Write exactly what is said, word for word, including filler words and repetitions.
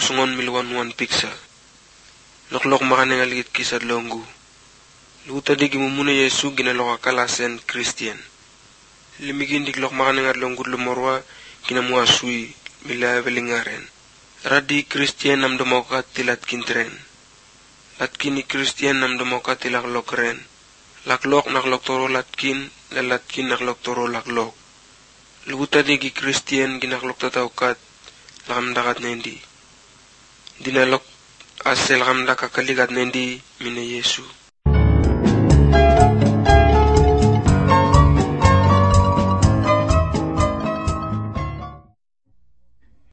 songon milwan-wan piksa. Loklok makane ngaligit kisad longgu. Luta di gimumuna Yesu ginalok akalasen Christian. Limigin diklok makane ngat longgu lumorwa ginamuasui mila velingaren. Radi Christian nam demokat tilat kintren. Latkini Christian nam demokat tilak lokren. Laklok naklok toro latkin, lalatkin naklok toro laklok. Luta di gi Christian ginaklok tataukat lakam dakat nendi. Dinalok asel lakam dakakalikat nendi mine Yesu.